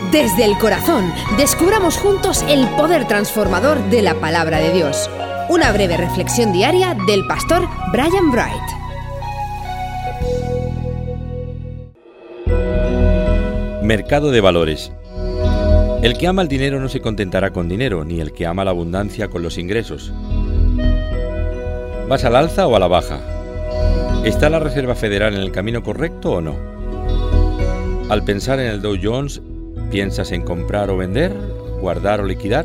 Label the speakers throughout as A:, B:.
A: Desde el corazón, descubramos juntos el poder transformador de la palabra de Dios. Una breve reflexión diaria del pastor Brian Bright.
B: Mercado de valores. El que ama el dinero no se contentará con dinero, ni el que ama la abundancia con los ingresos. ¿Vas al alza o a la baja? ¿Está la Reserva Federal en el camino correcto o no? Al pensar en el Dow Jones, ¿piensas en comprar o vender, guardar o liquidar?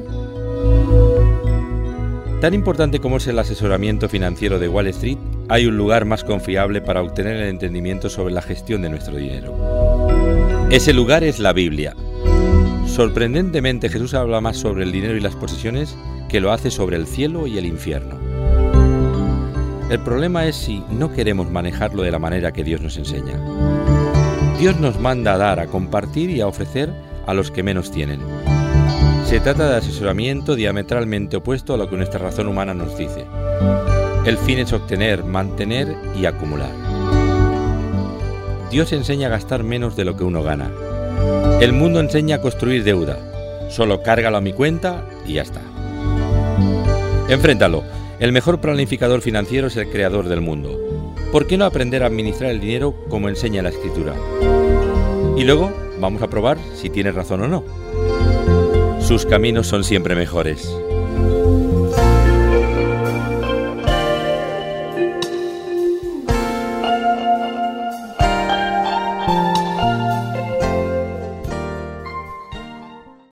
B: Tan importante como es el asesoramiento financiero de Wall Street, hay un lugar más confiable para obtener el entendimiento sobre la gestión de nuestro dinero. Ese lugar es la Biblia. Sorprendentemente, Jesús habla más sobre el dinero y las posesiones que lo hace sobre el cielo y el infierno. El problema es si no queremos manejarlo de la manera que Dios nos enseña. Dios nos manda a dar, a compartir y a ofrecer a los que menos tienen. Se trata de asesoramiento diametralmente opuesto a lo que nuestra razón humana nos dice. El fin es obtener, mantener y acumular. Dios enseña a gastar menos de lo que uno gana. El mundo enseña a construir deuda. Solo cárgalo a mi cuenta y ya está. Enfréntalo. El mejor planificador financiero es el creador del mundo. ¿Por qué no aprender a administrar el dinero como enseña la Escritura? Y luego vamos a probar si tienes razón o no. Sus caminos son siempre mejores.